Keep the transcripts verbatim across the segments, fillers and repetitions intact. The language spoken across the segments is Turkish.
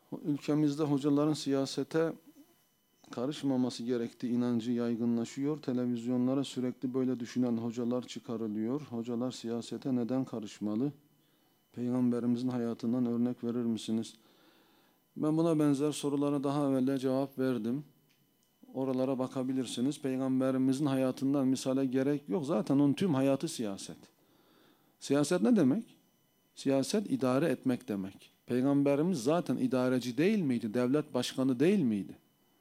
Ülkemizde hocaların siyasete karışmaması gerektiği inancı yaygınlaşıyor. Televizyonlara sürekli böyle düşünen hocalar çıkarılıyor. Hocalar siyasete neden karışmalı? Peygamberimizin hayatından örnek verir misiniz? Ben buna benzer sorulara daha evvel cevap verdim. Oralara bakabilirsiniz. Peygamberimizin hayatından misale gerek yok. Zaten onun tüm hayatı siyaset. Siyaset ne demek? Siyaset idare etmek demek. Peygamberimiz zaten idareci değil miydi? Devlet başkanı değil miydi?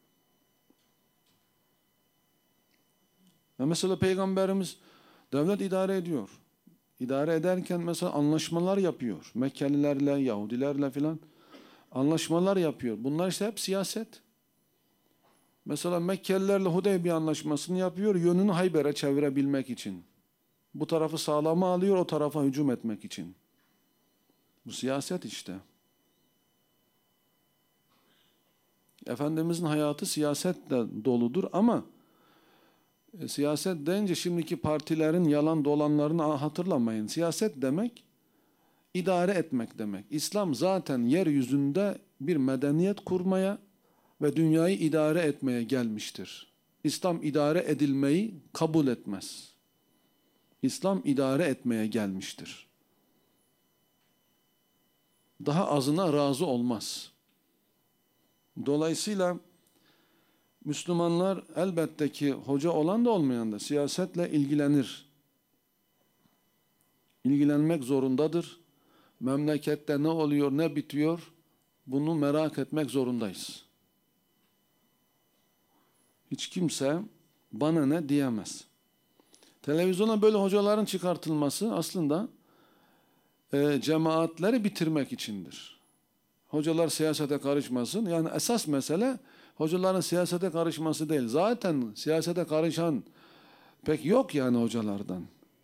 Ya mesela Peygamberimiz devlet idare ediyor. İdare ederken mesela anlaşmalar yapıyor. Mekkelilerle, Yahudilerle filan anlaşmalar yapıyor. Bunlar işte hep siyaset. Mesela Mekkelilerle Hudeybiye anlaşmasını yapıyor, yönünü Hayber'e çevirebilmek için. Bu tarafı sağlama alıyor, o tarafa hücum etmek için. Bu siyaset işte. Efendimizin hayatı siyasetle doludur ama e, siyaset deyince şimdiki partilerin yalan dolanlarını hatırlamayın. Siyaset demek idare etmek demek. İslam zaten yeryüzünde bir medeniyet kurmaya ve dünyayı idare etmeye gelmiştir. İslam idare edilmeyi kabul etmez. İslam idare etmeye gelmiştir. Daha azına razı olmaz. Dolayısıyla Müslümanlar elbette ki hoca olan da olmayan da siyasetle ilgilenir. İlgilenmek zorundadır. Memlekette ne oluyor, ne bitiyor, bunu merak etmek zorundayız. Hiç kimse bana ne diyemez. Televizyona böyle hocaların çıkartılması aslında e, cemaatleri bitirmek içindir. Hocalar siyasete karışmasın. Yani esas mesele hocaların siyasete karışması değil. Zaten siyasete karışan pek yok yani hocalardan.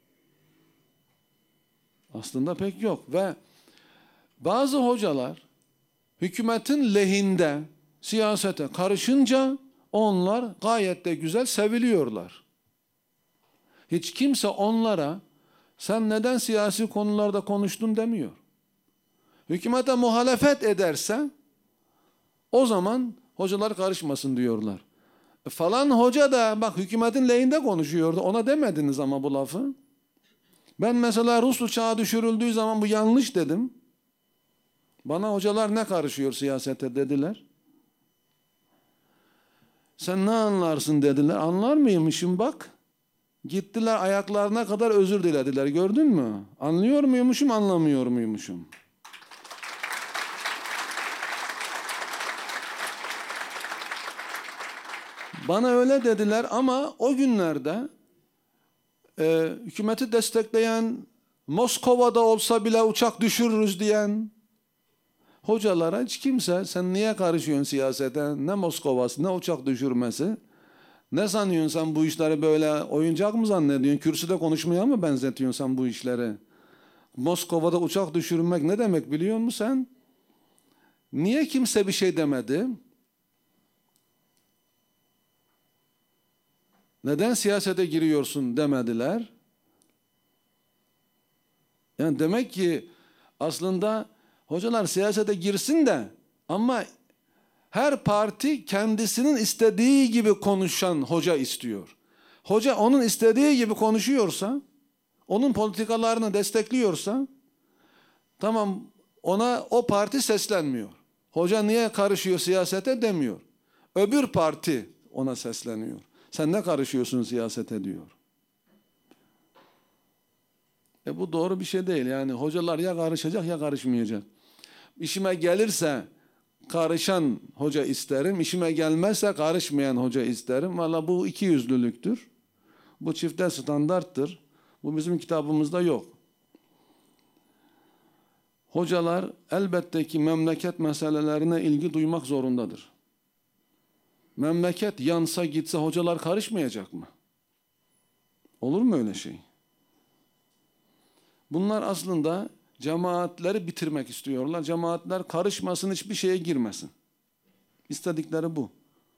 Aslında pek yok ve bazı hocalar hükümetin lehinde siyasete karışınca onlar gayet de güzel seviliyorlar. Hiç kimse onlara sen neden siyasi konularda konuştun demiyor. Hükümete muhalefet ederse o zaman hocalar karışmasın diyorlar. E falan hoca da bak hükümetin lehinde konuşuyordu. Ona demediniz ama bu lafı. Ben mesela Rus uçağı düşürüldüğü zaman bu yanlış dedim. Bana hocalar ne karışıyor siyasete dediler. Sen ne anlarsın dediler. Anlar mıymışım bak. Gittiler ayaklarına kadar özür dilediler. Gördün mü? Anlıyor muymuşum, anlamıyor muymuşum? Bana öyle dediler ama o günlerde e, hükümeti destekleyen, Moskova'da olsa bile uçak düşürürüz diyen hocalara hiç kimse sen niye karışıyorsun siyasete? Ne Moskova'sı, ne uçak düşürmesi? Ne sanıyorsun sen bu işleri böyle oyuncak mı zannediyorsun? Kürsüde konuşmaya mı benzetiyorsun sen bu işleri? Moskova'da uçak düşürmek ne demek biliyor musun sen? Niye kimse bir şey demedi? Neden siyasete giriyorsun demediler? Yani demek ki aslında hocalar siyasete girsin de ama her parti kendisinin istediği gibi konuşan hoca istiyor. Hoca onun istediği gibi konuşuyorsa, onun politikalarını destekliyorsa, tamam ona o parti seslenmiyor. Hoca niye karışıyor siyasete demiyor. Öbür parti ona sesleniyor. Sen ne karışıyorsun siyasete diyor. E bu doğru bir şey değil. Yani hocalar ya karışacak ya karışmayacak. İşime gelirse karışan hoca isterim. İşime gelmezse karışmayan hoca isterim. Valla bu iki yüzlülüktür. Bu çifte standarttır. Bu bizim kitabımızda yok. Hocalar elbette ki memleket meselelerine ilgi duymak zorundadır. Memleket yansa gitse hocalar karışmayacak mı? Olur mu öyle şey? Bunlar aslında cemaatleri bitirmek istiyorlar. Cemaatler karışmasın, hiçbir şeye girmesin. İstedikleri bu.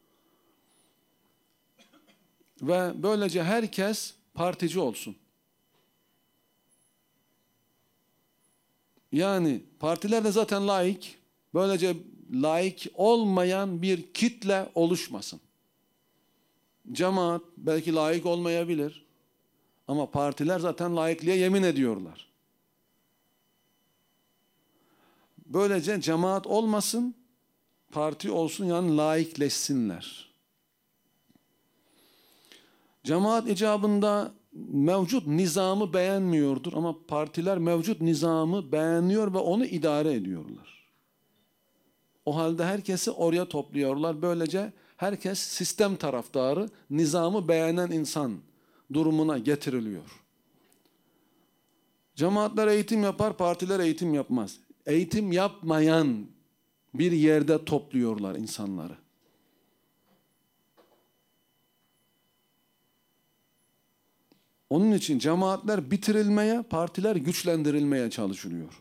Ve böylece herkes partici olsun. Yani partiler de zaten laik. Böylece laik olmayan bir kitle oluşmasın. Cemaat belki laik olmayabilir. Ama partiler zaten laikliğe yemin ediyorlar. Böylece cemaat olmasın, parti olsun, yani laikleşsinler. Cemaat icabında mevcut nizamı beğenmiyordur ama partiler mevcut nizamı beğeniyor ve onu idare ediyorlar. O halde herkesi oraya topluyorlar. Böylece herkes sistem taraftarı, nizamı beğenen insan durumuna getiriliyor. Cemaatler eğitim yapar, partiler eğitim yapmaz. Eğitim yapmayan bir yerde topluyorlar insanları. Onun için cemaatler bitirilmeye, partiler güçlendirilmeye çalışılıyor.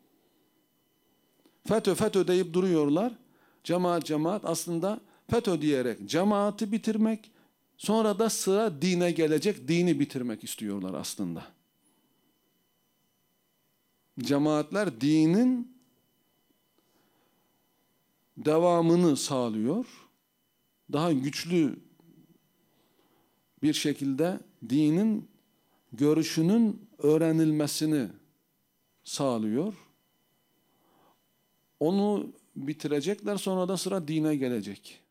FETÖ FETÖ deyip duruyorlar. Cemaat cemaat aslında FETÖ diyerek cemaati bitirmek, sonra da sıra dine gelecek, dini bitirmek istiyorlar aslında. Cemaatler dinin devamını sağlıyor. Daha güçlü bir şekilde dinin görüşünün öğrenilmesini sağlıyor. Onu bitirecekler, sonra da sıra dine gelecek.